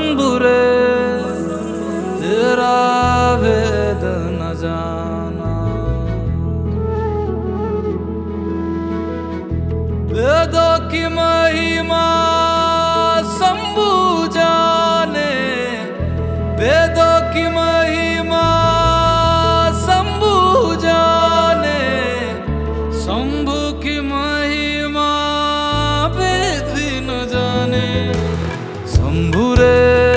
शंभु रे तेरा भेद न जाना। वेदों की महिमा शंभु जाने, वेदों की महिमा शंभु जाने, शंभु की महिमा वेद भी न जाने। शंभु रे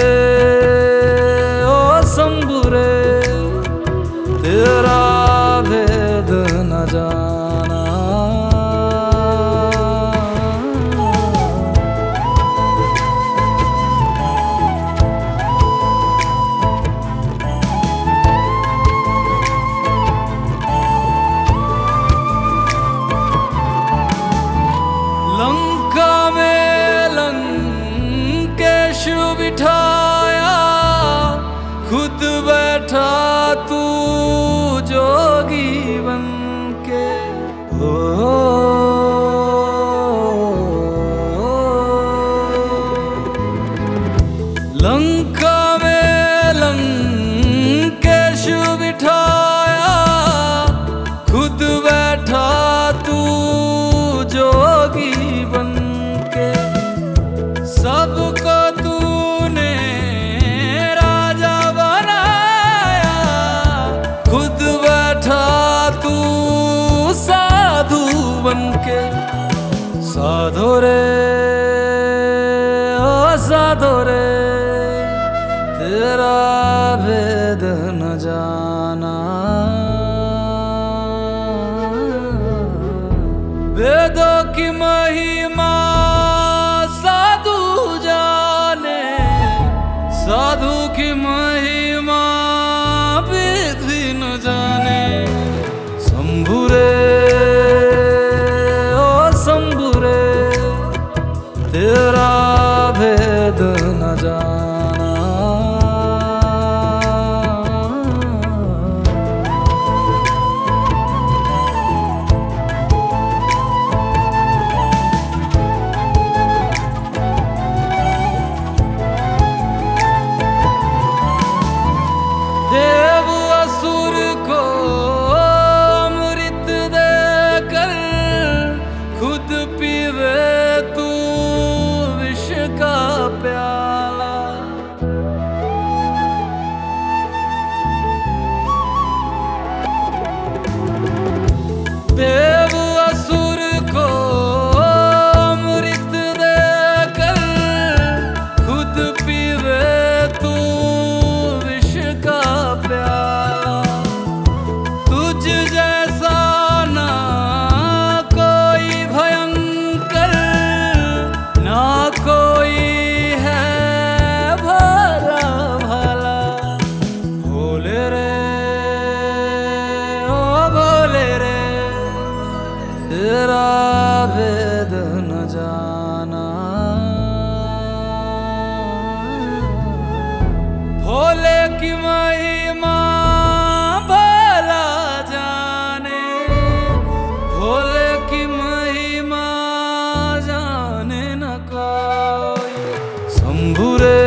ओ शंभु रे तेरा भेद न जाना। लंका में लंकेश बिठाया, खुद बैठा तू जोगी बन के। हो लंका में लंकेश बिठाया, खुद बैठा तू जोगी बन के। सबको तूने राजा बनाया, खुद बैठा तू साधु बन के। साधो रे ओ साधो रे तेरा भेद न जाना। वेदों की महिमा साधु जाने, साधु की महिमा वेद भी न जाने। शंभु रे ओ शंभु रे तेरा भेद न जाना। देव असुर को अमृत देकर, खुद पीवे तू विष का प्याला। देव असुर को अमृत देकर, खुद पीवे तू विष का प्याला। तुझ जैसा ना कोई भयंकर, ना कोई है भला भला। भोले रे ओ भोले रे तेरा भेद न जाना। भोले की महिमा भला जाने, भोले की महिमा जाने न कोई। शंभु रे